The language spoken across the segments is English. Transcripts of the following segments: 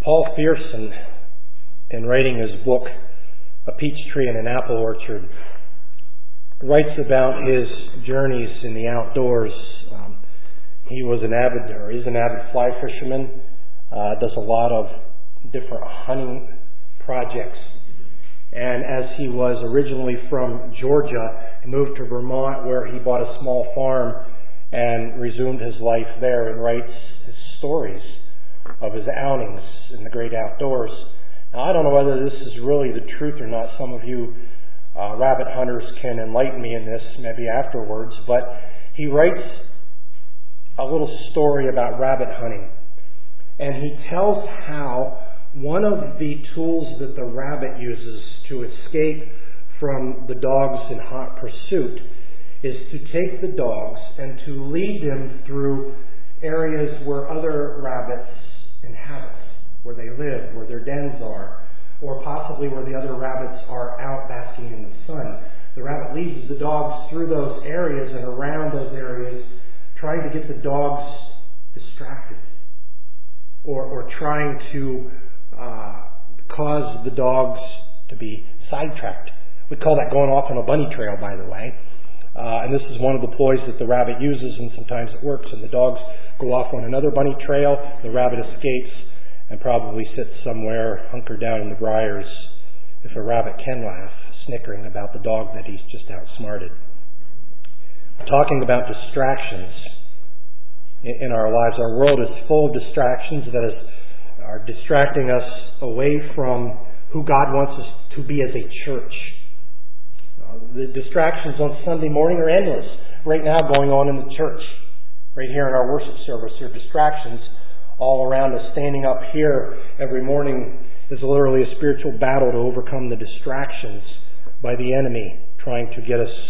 Paul Fearson, in writing his book, A Peach Tree in an Apple Orchard, writes about his journeys in the outdoors. He is an avid fly fisherman, does a lot of different hunting projects. And as he was originally from Georgia, he moved to Vermont, where he bought a small farm and resumed his life there, and writes his stories of his outings in the great outdoors. Now, I don't know whether this is really the truth or not. Some of you rabbit hunters can enlighten me in this maybe afterwards, but he writes a little story about rabbit hunting, and he tells how one of the tools that the rabbit uses to escape from the dogs in hot pursuit is to take the dogs and to lead them through areas where other rabbits inhabit, where they live, where their dens are, or possibly where the other rabbits are out basking in the sun. The rabbit leads the dogs through those areas and around those areas, trying to get the dogs distracted, or trying to cause the dogs to be sidetracked. We call that going off on a bunny trail, by the way. And this is one of the ploys that the rabbit uses, and sometimes it works. And the dogs go off on another bunny trail, the rabbit escapes, and probably sits somewhere hunkered down in the briars, if a rabbit can laugh, snickering about the dog that he's just outsmarted. Talking about distractions in our lives. Our world is full of distractions that are distracting us away from who God wants us to be as a church. The distractions on Sunday morning are endless. Right now going on in the church, right here in our worship service, there are distractions all around us. Standing up here every morning is literally a spiritual battle to overcome the distractions by the enemy, trying to get us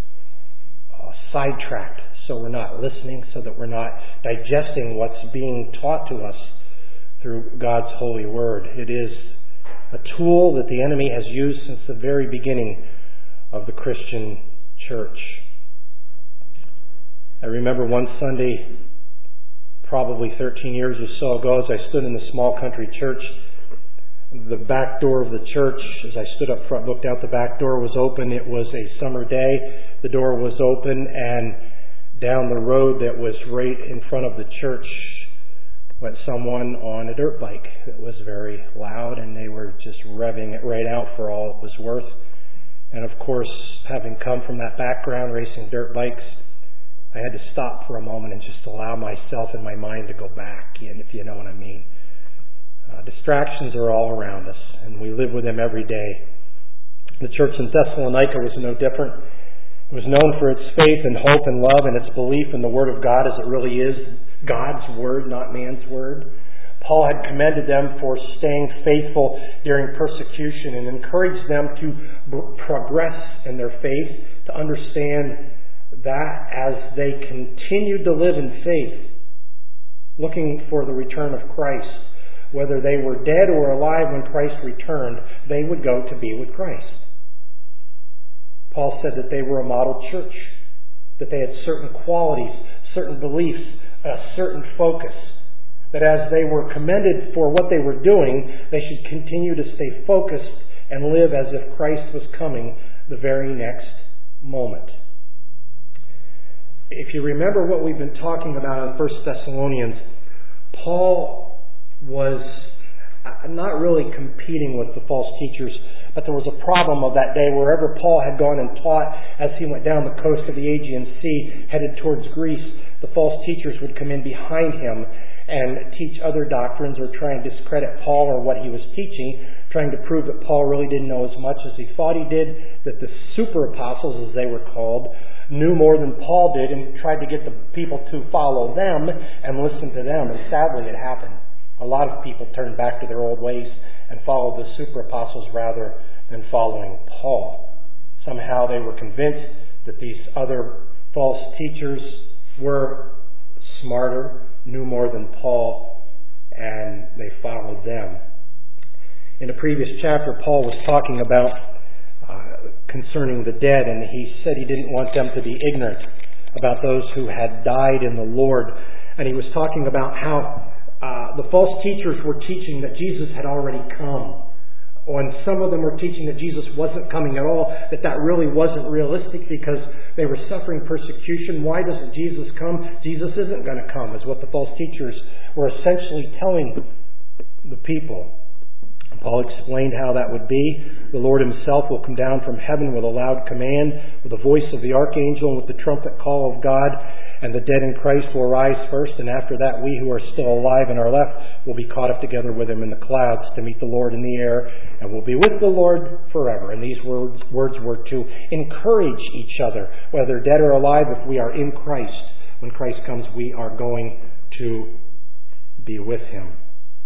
sidetracked so we're not listening, so that we're not digesting what's being taught to us through God's holy word. It is a tool that the enemy has used since the very beginning of the Christian church. I remember one Sunday, probably 13 years or so ago, as I stood in the small country church. The back door of the church, as I stood up front, looked out, the back door was open. It was a summer day. The door was open, and down the road that was right in front of the church went someone on a dirt bike. It was very loud, and they were just revving it right out for all it was worth. And of course, having come from that background, racing dirt bikes, I had to stop for a moment and just allow myself and my mind to go back, if you know what I mean. Distractions are all around us, and we live with them every day. The church in Thessalonica was no different. It was known for its faith and hope and love and its belief in the Word of God as it really is God's Word, not man's Word. Paul had commended them for staying faithful during persecution and encouraged them to progress in their faith, to understand that as they continued to live in faith, looking for the return of Christ, whether they were dead or alive when Christ returned, they would go to be with Christ. Paul said that they were a model church, that they had certain qualities, certain beliefs, a certain focus, that as they were commended for what they were doing, they should continue to stay focused and live as if Christ was coming the very next moment. If you remember what we've been talking about in 1 Thessalonians, Paul was not really competing with the false teachers, but there was a problem of that day. Wherever Paul had gone and taught as he went down the coast of the Aegean Sea, headed towards Greece, the false teachers would come in behind him and teach other doctrines or try and discredit Paul or what he was teaching, trying to prove that Paul really didn't know as much as he thought he did, that the super apostles, as they were called, knew more than Paul did, and tried to get the people to follow them and listen to them. And sadly, it happened. A lot of people turned back to their old ways and followed the super apostles rather than following Paul. Somehow they were convinced that these other false teachers were smarter, knew more than Paul, and they followed them. In a previous chapter, Paul was talking about concerning the dead, and he said he didn't want them to be ignorant about those who had died in the Lord. And he was talking about how The false teachers were teaching that Jesus had already come. And some of them were teaching that Jesus wasn't coming at all, that really wasn't realistic because they were suffering persecution. Why doesn't Jesus come? Jesus isn't going to come, is what the false teachers were essentially telling the people. Paul explained how that would be. The Lord himself will come down from heaven with a loud command, with the voice of the archangel, and with the trumpet call of God. And the dead in Christ will rise first, and after that we who are still alive and are left will be caught up together with him in the clouds to meet the Lord in the air, and will be with the Lord forever. And these words were to encourage each other, whether dead or alive, if we are in Christ. When Christ comes, we are going to be with him.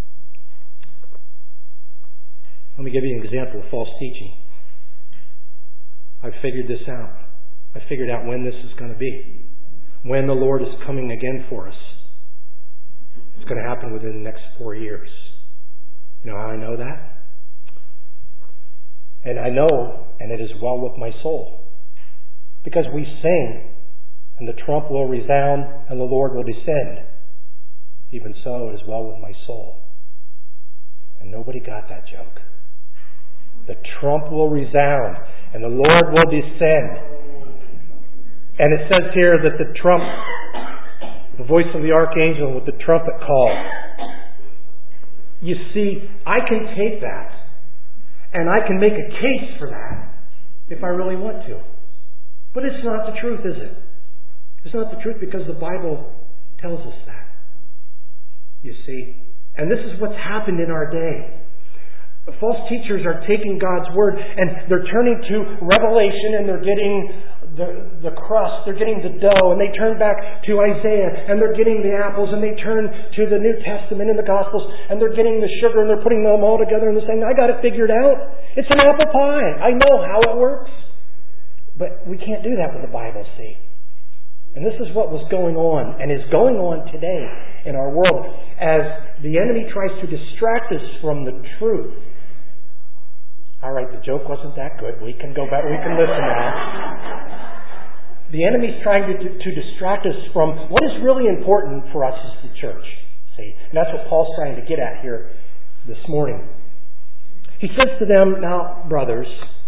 Let me give you an example of false teaching. I've figured this out. I figured out when this is going to be. When the Lord is coming again for us. It's going to happen within the next 4 years. You know how I know that? And I know, and it is well with my soul. Because we sing, and the trump will resound, and the Lord will descend. Even so, it is well with my soul. And nobody got that joke. The trump will resound, and the Lord will descend. And it says here that the trump, the voice of the archangel with the trumpet call. You see, I can take that, and I can make a case for that if I really want to. But it's not the truth, is it? It's not the truth because the Bible tells us that. You see? And this is what's happened in our day. False teachers are taking God's Word and they're turning to Revelation and they're getting the crust, they're getting the dough, and they turn back to Isaiah and they're getting the apples, and they turn to the New Testament and the Gospels and they're getting the sugar and they're putting them all together and they're saying, I got it figured out. It's an apple pie. I know how it works. But we can't do that with the Bible, see. And this is what was going on and is going on today in our world as the enemy tries to distract us from the truth. All right, the joke wasn't that good. We can go back. We can listen now. The enemy's trying to distract us from what is really important for us as the church. See, and that's what Paul's trying to get at here this morning. He says to them, now, brothers,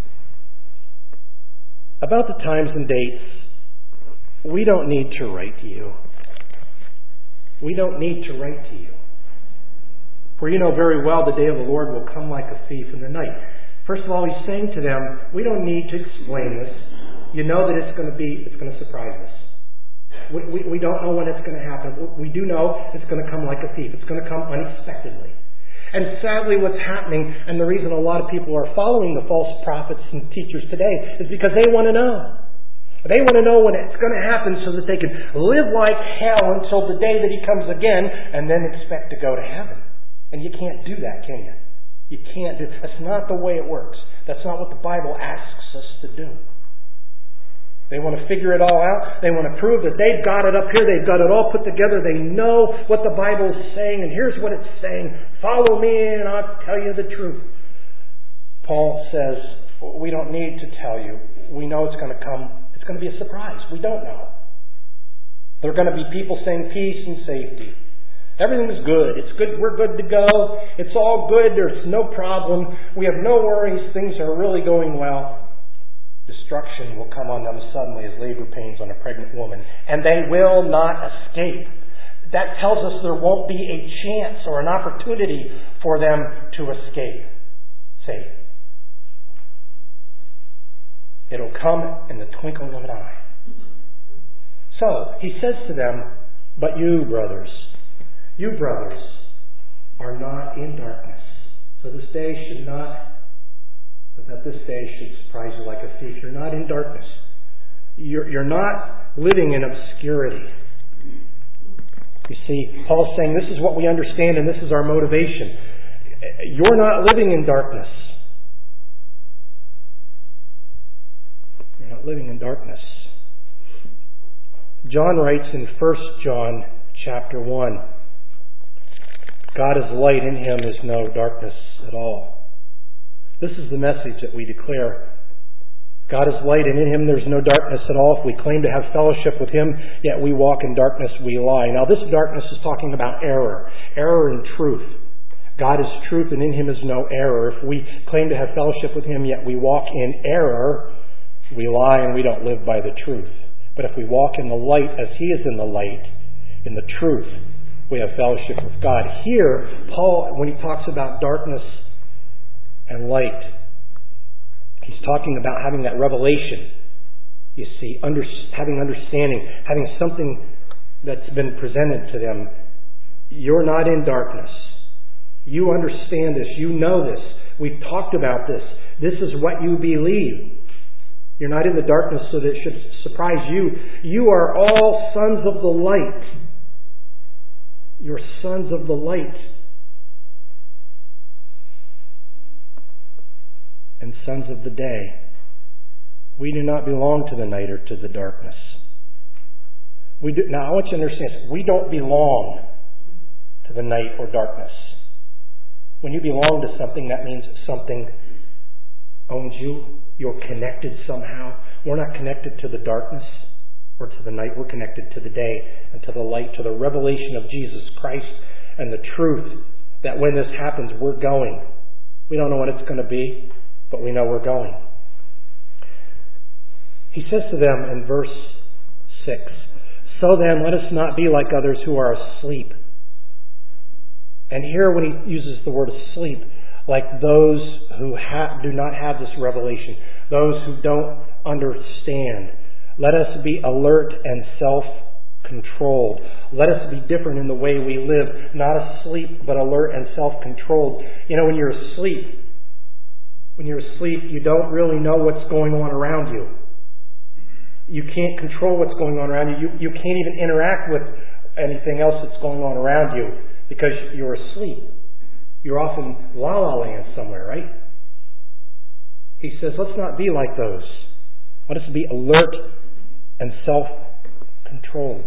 about the times and dates, we don't need to write to you. We don't need to write to you. For you know very well the day of the Lord will come like a thief in the night. First of all, he's saying to them, we don't need to explain this. You know that it's going to surprise us. We don't know when it's going to happen. We do know it's going to come like a thief. It's going to come unexpectedly. And sadly what's happening, and the reason a lot of people are following the false prophets and teachers today, is because they want to know. They want to know when it's going to happen so that they can live like hell until the day that he comes again and then expect to go to heaven. And you can't do that, can you? You can't do. That's not the way it works. That's not what the Bible asks us to do. They want to figure it all out. They want to prove that they've got it up here. They've got it all put together. They know what the Bible is saying, and here's what it's saying. Follow me and I'll tell you the truth. Paul says, we don't need to tell you. We know it's going to come. It's going to be a surprise. We don't know. There are going to be people saying peace and safety. Everything is good. It's good. We're good to go. It's all good. There's no problem. We have no worries. Things are really going well. Destruction will come on them suddenly as labor pains on a pregnant woman. And they will not escape. That tells us there won't be a chance or an opportunity for them to escape. See? It'll come in the twinkling of an eye. So, he says to them, but you brothers are not in darkness. So this day should surprise you like a thief. You're not in darkness. You're not living in obscurity. You see, Paul's saying this is what we understand and this is our motivation. You're not living in darkness. You're not living in darkness. John writes in 1 John chapter 1, God is light, in him is no darkness at all. This is the message that we declare God is light, and in Him there's no darkness at all. If we claim to have fellowship with Him, yet we walk in darkness, we lie. Now this darkness is talking about error in truth. God is truth, and in Him is no error. If we claim to have fellowship with Him, yet we walk in error, we lie and we don't live by the truth. But if we walk in the light as He is in the light, in the truth, we have fellowship with God. Here, Paul, when he talks about darkness and light, he's talking about having that revelation. You see, having understanding, having something that's been presented to them. You're not in darkness. You understand this. You know this. We've talked about this. This is what you believe. You're not in the darkness so that it should surprise you. You are all sons of the light. You're sons of the light. And sons of the day. We do not belong to the night or to the darkness. Now I want you to understand this. We don't belong to the night or darkness. When you belong to something, that means something owns you. You're connected somehow. We're not connected to the darkness or to the night. We're connected to the day and to the light, to the revelation of Jesus Christ and the truth that when this happens, we're going. We don't know what it's going to be, but we know we're going. He says to them in verse 6, "So then, let us not be like others who are asleep." And here when he uses the word asleep, like those who do not have this revelation, those who don't understand. Let us be alert and self-controlled. Let us be different in the way we live, not asleep, but alert and self-controlled. You know, when you're asleep, you don't really know what's going on around you. You can't control what's going on around you. You can't even interact with anything else that's going on around you because you're asleep. You're off in La La Land somewhere, right? He says, let's not be like those. Let us be alert and self-controlled.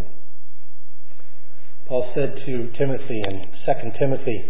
Paul said to Timothy in 2 Timothy,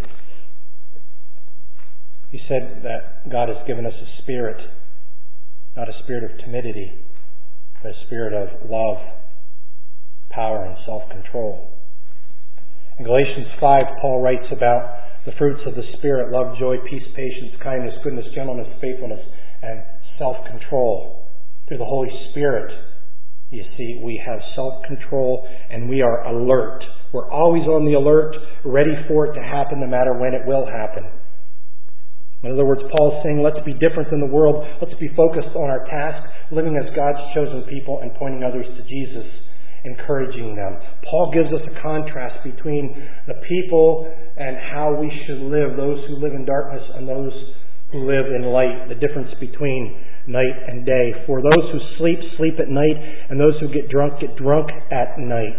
he said that God has given us a spirit, not a spirit of timidity, but a spirit of love, power, and self-control. In Galatians 5, Paul writes about the fruits of the Spirit: love, joy, peace, patience, kindness, goodness, gentleness, faithfulness, and self-control. Through the Holy Spirit, you see, we have self-control and we are alert. We're always on the alert, ready for it to happen no matter when it will happen. In other words, Paul's saying, let's be different than the world. Let's be focused on our task, living as God's chosen people and pointing others to Jesus, encouraging them. Paul gives us a contrast between the people and how we should live, those who live in darkness and those who live in light, the difference between night and day. For those who sleep, sleep at night, and those who get drunk at night.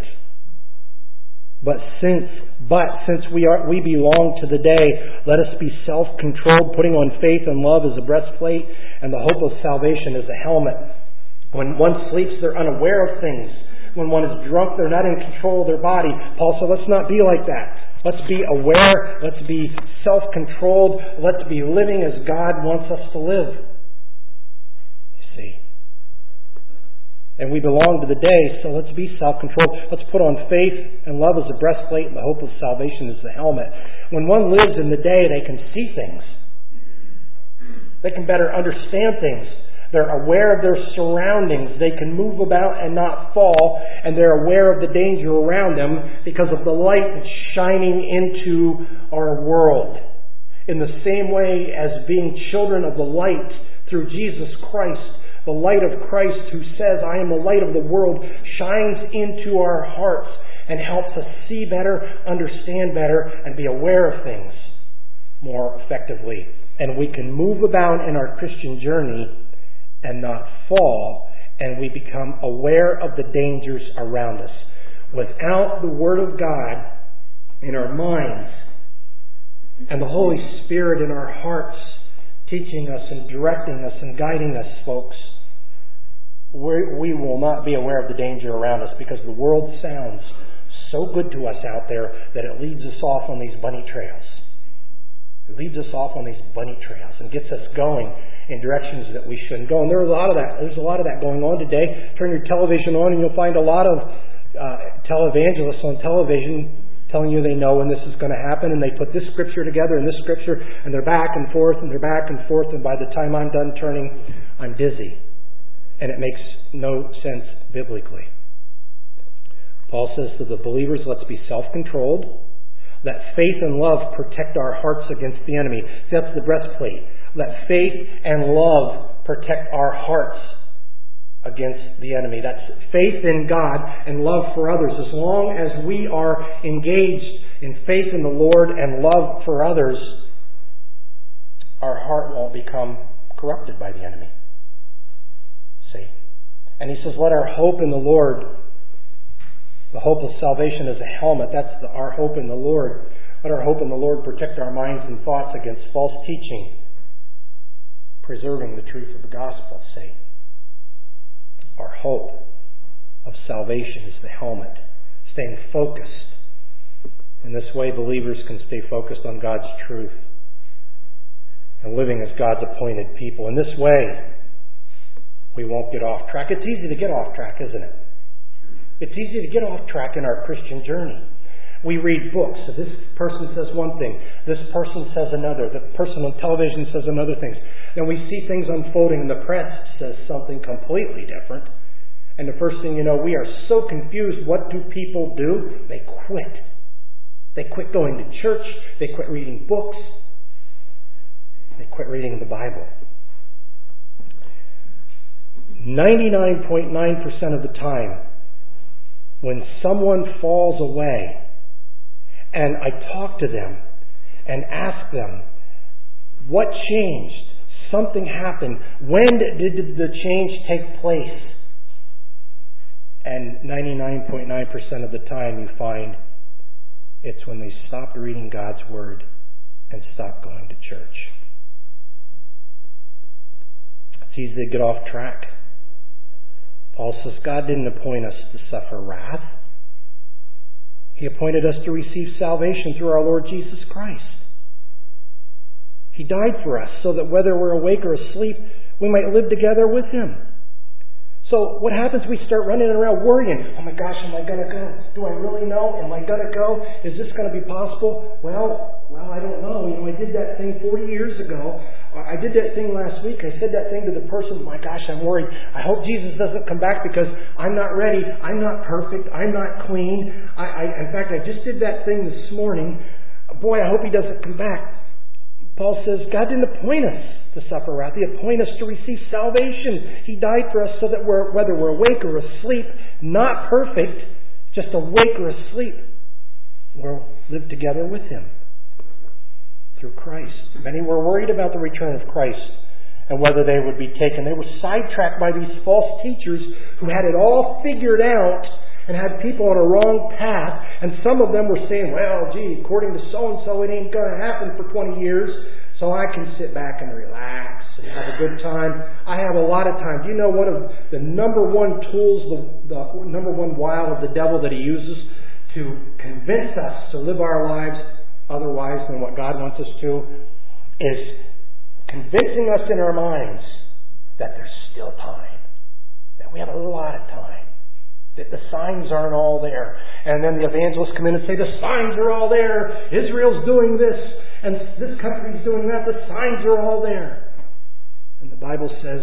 But since we belong to the day, let us be self-controlled, putting on faith and love as a breastplate, and the hope of salvation as a helmet. When one sleeps, they're unaware of things. When one is drunk, they're not in control of their body. Paul said, let's not be like that. Let's be aware. Let's be self-controlled. Let's be living as God wants us to live. You see. And we belong to the day, so let's be self-controlled. Let's put on faith and love as a breastplate and the hope of salvation as the helmet. When one lives in the day, they can see things. They can better understand things. They're aware of their surroundings. They can move about and not fall. And they're aware of the danger around them because of the light that's shining into our world. In the same way as being children of the light through Jesus Christ, the light of Christ who says, I am the light of the world, shines into our hearts and helps us see better, understand better, and be aware of things more effectively. And we can move about in our Christian journey and not fall, and we become aware of the dangers around us. Without the Word of God in our minds and the Holy Spirit in our hearts teaching us and directing us and guiding us, folks, we will not be aware of the danger around us because the world sounds so good to us out there that it leads us off on these bunny trails. It leads us off on these bunny trails and gets us going. in directions that we shouldn't go. And there's a lot of that going on today. Turn your television on and you'll find a lot of televangelists on television telling you they know when this is going to happen, and they put this scripture together and this scripture, and they're back and forth, and they're back and forth, and by the time I'm done turning, I'm dizzy. And it makes no sense biblically. Paul says to the believers, let's be self-controlled. Let faith and love protect our hearts against the enemy. That's the breastplate. Let faith and love protect our hearts against the enemy. That's faith in God and love for others. As long as we are engaged in faith in the Lord and love for others, our heart won't become corrupted by the enemy. See? And he says, let our hope in the Lord, the hope of salvation as a helmet, that's our hope in the Lord. Let our hope in the Lord protect our minds and thoughts against false teaching, preserving the truth of the gospel. See? Our hope of salvation is the helmet. Staying focused. In this way, believers can stay focused on God's truth and living as God's appointed people. In this way, we won't get off track. It's easy to get off track, isn't it? It's easy to get off track in our Christian journey. We read books. So this person says one thing. This person says another. The person on television says another thing. Then we see things unfolding and the press says something completely different. And the first thing you know, we are so confused. What do people do? They quit. They quit going to church. They quit reading books. They quit reading the Bible. 99.9% of the time, when someone falls away, and I talk to them and ask them, what changed? Something happened. When did the change take place? And 99.9% of the time you find it's when they stopped reading God's Word and stopped going to church. It's easy to get off track. Paul says God didn't appoint us to suffer wrath. He appointed us to receive salvation through our Lord Jesus Christ. He died for us so that whether we're awake or asleep, we might live together with Him. So what happens? We start running around worrying. Oh my gosh, am I going to go? Do I really know? Am I going to go? Is this going to be possible? Well, I don't know. I did that thing 40 years ago. I did that thing last week. I said that thing to the person. My gosh, I'm worried. I hope Jesus doesn't come back because I'm not ready. I'm not perfect. I'm not clean. In fact, I just did that thing this morning. Boy, I hope He doesn't come back. Paul says God didn't appoint us to suffer wrath. He appointed us to receive salvation. He died for us so that whether we're awake or asleep, not perfect, just awake or asleep, we'll live together with Him through Christ. Many were worried about the return of Christ and whether they would be taken. They were sidetracked by these false teachers who had it all figured out and had people on a wrong path. And some of them were saying, well, gee, according to so-and-so, it ain't going to happen for 20 years, so I can sit back and relax and have a good time. I have a lot of time. Do you know one of the number one tools, the number one wile of the devil that he uses to convince us to live our lives otherwise than what God wants us to, is convincing us in our minds that there's still time, that we have a lot of time, that the signs aren't all there. And then the evangelists come in and say, the signs are all there. Israel's doing this, and this country's doing that. The signs are all there. And the Bible says,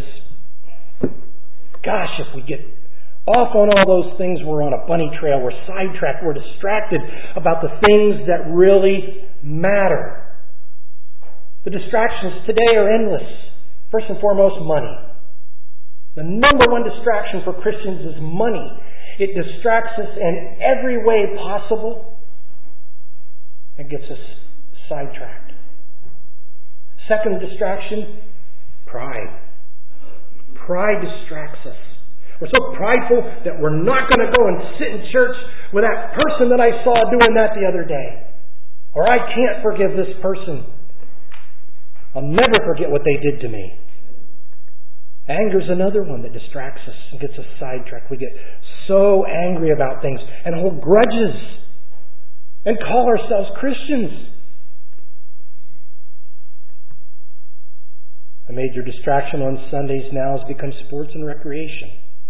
gosh, if we get off on all those things, we're on a bunny trail. We're sidetracked. We're distracted about the things that really matter. The distractions today are endless. First and foremost, money. The number one distraction for Christians is money. It distracts us in every way possible and gets us sidetracked. Second distraction, pride. Pride distracts us. We're so prideful that we're not going to go and sit in church with that person that I saw doing that the other day. Or I can't forgive this person. I'll never forget what they did to me. Anger's another one that distracts us and gets us sidetracked. We get so angry about things and hold grudges and call ourselves Christians. A major distraction on Sundays now has become sports and recreation.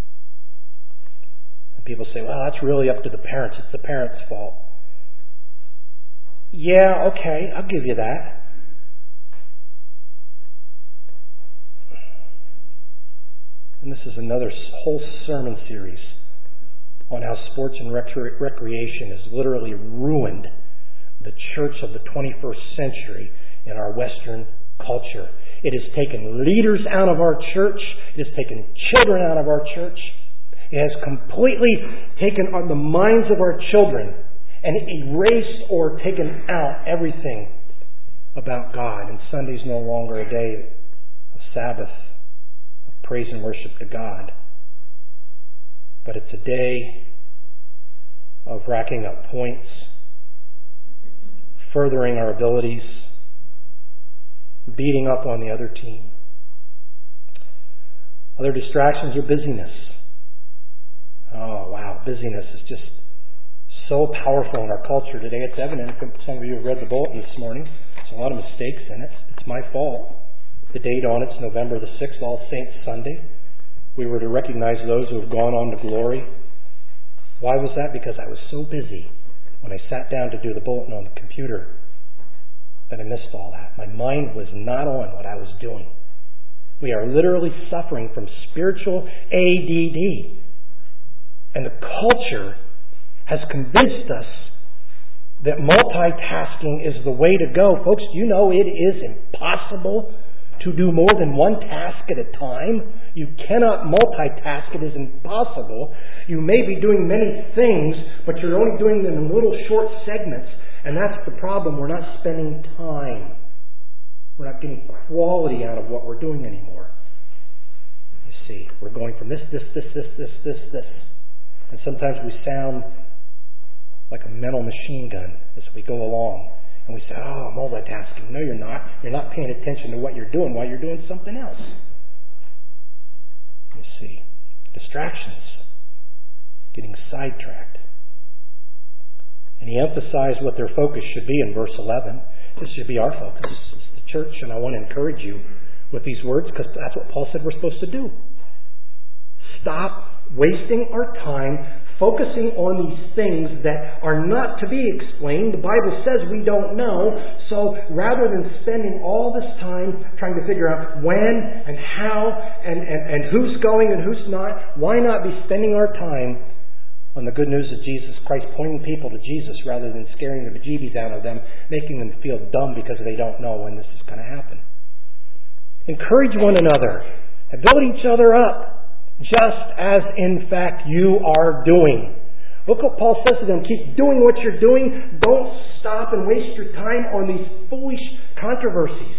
And people say, well, that's really up to the parents. It's the parents' fault. Yeah, okay, I'll give you that. And this is another whole sermon series on how sports and recreation has literally ruined the church of the 21st century in our Western culture. It has taken leaders out of our church. It has taken children out of our church. It has completely taken on the minds of our children and erased or taken out everything about God. And Sunday's no longer a day of Sabbath, of praise and worship to God. But it's a day of racking up points, furthering our abilities, beating up on the other team. Other distractions are busyness. Oh, wow. Busyness is just so powerful in our culture today. It's evident. Some of you have read the bulletin this morning. There's a lot of mistakes in it. It's my fault. The date on it's November the 6th, All Saints Sunday. We were to recognize those who have gone on to glory. Why was that? Because I was so busy when I sat down to do the bulletin on the computer that I missed all that. My mind was not on what I was doing. We are literally suffering from spiritual ADD. And the culture has convinced us that multitasking is the way to go. Folks, do you know it is impossible to do more than one task at a time? You cannot multitask. It is impossible. You may be doing many things, but you're only doing them in little short segments. And that's the problem. We're not spending time. We're not getting quality out of what we're doing anymore. You see, we're going from this. And sometimes we sound like a mental machine gun as we go along. And we say, oh, multitasking. No, you're not. You're not paying attention to what you're doing while you're doing something else. You see, distractions, getting sidetracked. And he emphasized what their focus should be in verse 11. This should be our focus. This is the church, and I want to encourage you with these words because that's what Paul said we're supposed to do. Stop wasting our time focusing on these things that are not to be explained. The Bible says we don't know. So rather than spending all this time trying to figure out when and how and who's going and who's not, why not be spending our time on the good news of Jesus Christ, pointing people to Jesus rather than scaring the bejeebies out of them, making them feel dumb because they don't know when this is going to happen. Encourage one another and build each other up, just as in fact you are doing. Look what Paul says to them. Keep doing what you're doing. Don't stop and waste your time on these foolish controversies.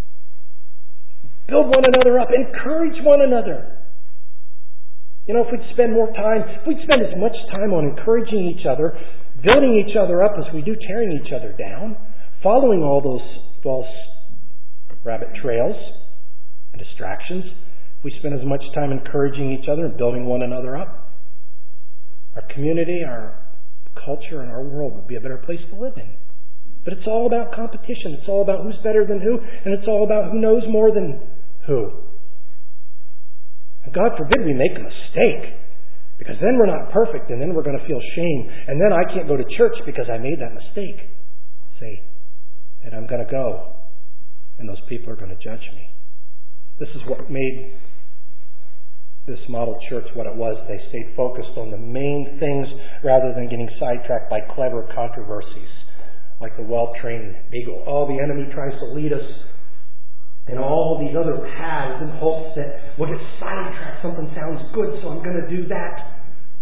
Build one another up. Encourage one another. You know, if we'd spend more time, if we'd spend as much time on encouraging each other, building each other up as we do tearing each other down, following all those false rabbit trails and distractions, if we spend as much time encouraging each other and building one another up, our community, our culture, and our world would be a better place to live in. But it's all about competition. It's all about who's better than who, and it's all about who knows more than who. And God forbid we make a mistake, because then we're not perfect, and then we're going to feel shame, and then I can't go to church because I made that mistake. See, and I'm going to go, and those people are going to judge me. This is what made this model church what it was. They stayed focused on the main things rather than getting sidetracked by clever controversies, like the well-trained beagle. Oh, the enemy tries to lead us and all these other paths in hopes that we'll get sidetracked. Something sounds good, so I'm going to do that.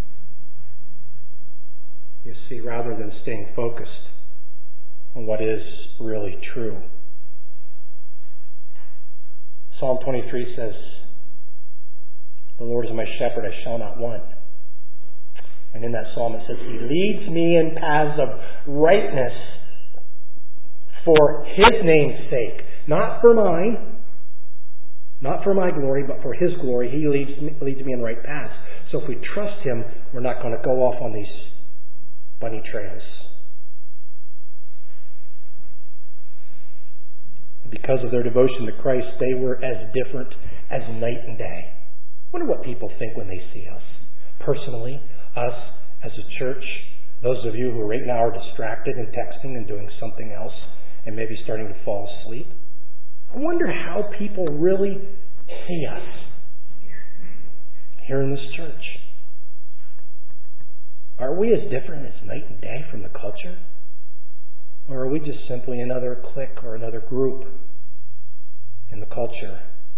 You see, rather than staying focused on what is really true. Psalm 23 says, the Lord is my shepherd, I shall not want. And in that psalm it says, He leads me in paths of rightness for His name's sake. Not for mine, not for my glory, but for His glory. He leads me in right paths. So if we trust Him, we're not going to go off on these bunny trails. We'll be because of their devotion to Christ, they were as different as night and day. I wonder what people think when they see us. Personally, us as a church, those of you who right now are distracted and texting and doing something else and maybe starting to fall asleep. I wonder how people really see us here in this church. Are we as different as night and day from the culture? Or are we just simply another clique or another group in the culture?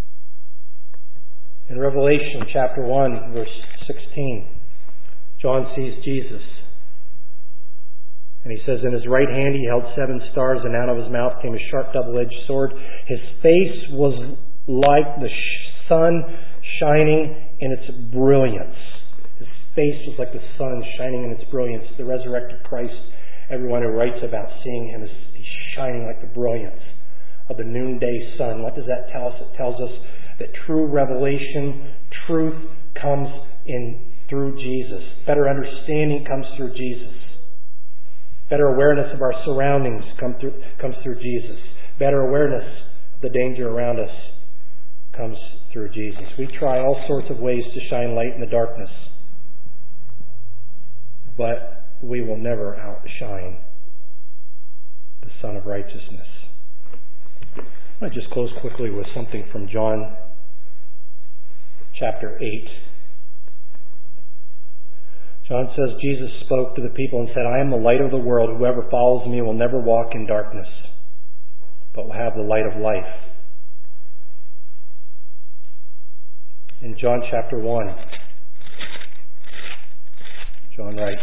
In Revelation chapter 1, verse 16, John sees Jesus. And he says, in his right hand he held 7 stars, and out of his mouth came a sharp double-edged sword. His face was like the sun shining in its brilliance. His face was like the sun shining in its brilliance. The resurrected Christ, everyone who writes about seeing him, he's shining like the brilliance of the noonday sun. What does that tell us? It tells us that true revelation, truth comes in through Jesus. Better understanding comes through Jesus. Better awareness of our surroundings comes through Jesus. Better awareness of the danger around us comes through Jesus. We try all sorts of ways to shine light in the darkness, but we will never outshine the Son of Righteousness. I might just close quickly with something from John chapter 8. John says, Jesus spoke to the people and said, I am the light of the world. Whoever follows me will never walk in darkness, but will have the light of life. In John chapter 1, John writes,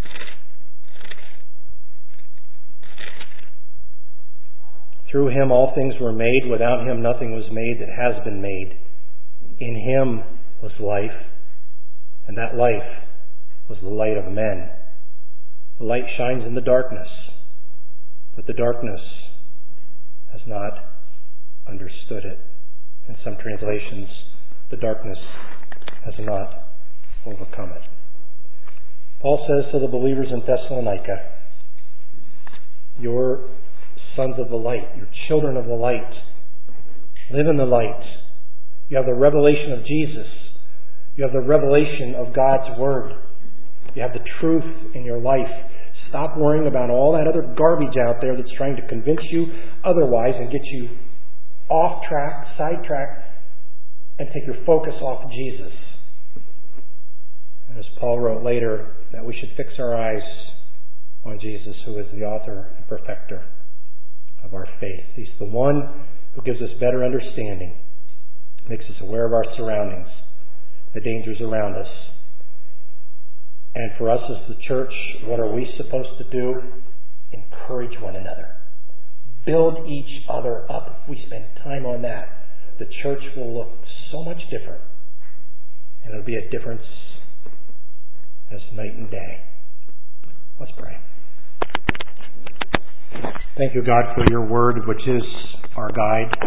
through him all things were made. Without him nothing was made that has been made. In him was life, and that life was the light of men. The light shines in the darkness, but the darkness has not understood it. In some translations, the darkness has not overcome it. Paul says to the believers in Thessalonica, you're sons of the light, you're children of the light. Live in the light. You have the revelation of Jesus. You have the revelation of God's Word. You have the truth in your life. Stop worrying about all that other garbage out there that's trying to convince you otherwise and get you off track, sidetracked, and take your focus off Jesus. And as Paul wrote later, that we should fix our eyes on Jesus, who is the author and perfecter of our faith. He's the one who gives us better understanding, makes us aware of our surroundings, the dangers around us. And for us as the church, what are we supposed to do? Encourage one another. Build each other up. If we spend time on that, the church will look so much different. And it'll be a difference as night and day. Let's pray. Thank you, God, for your word, which is our guide.